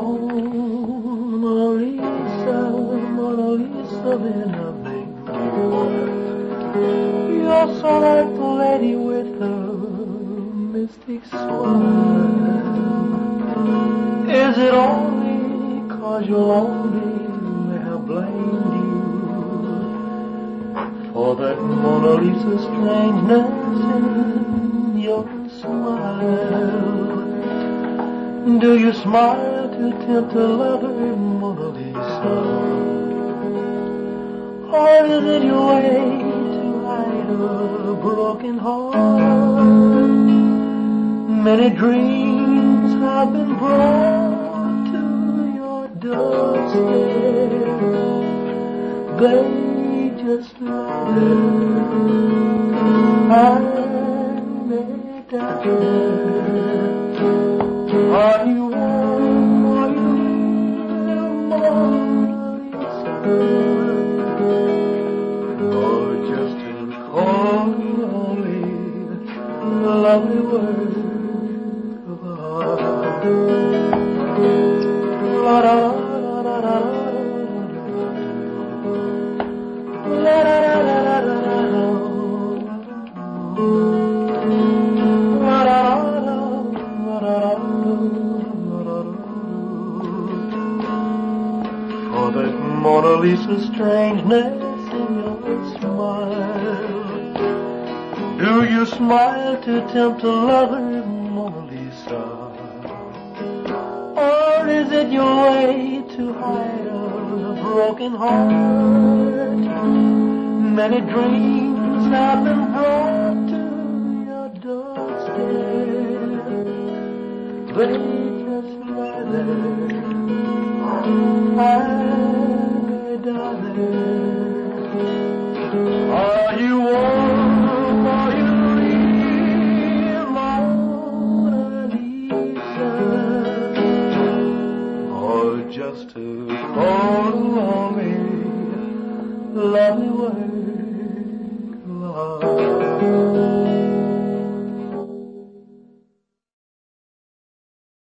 Mona Lisa, Mona Lisa, then I make you're so like the lady with the mystic smile. Is it only 'cause you're lonely that I blamed you for that Mona Lisa strangeness in your smile? Do you smile to tempt a lover, Mona Lisa? Or is it your way to hide a broken heart? Many dreams have been brought to your doorstep. They just lie there. Are you warm? Are you near, Mona Lisa? Or just a cold, lonely, lovely word of a heart? La da da da da la da da da da da. For that Mona Lisa strangeness in your smile. Do you smile to tempt a lover, Mona Lisa? Or is it your way to hide a broken heart? Many dreams have been brought to your doorstep. They just lie there. My darling, are you warm? Are you real, Mona Lisa? Or just a cold, lonely, lovely word of love?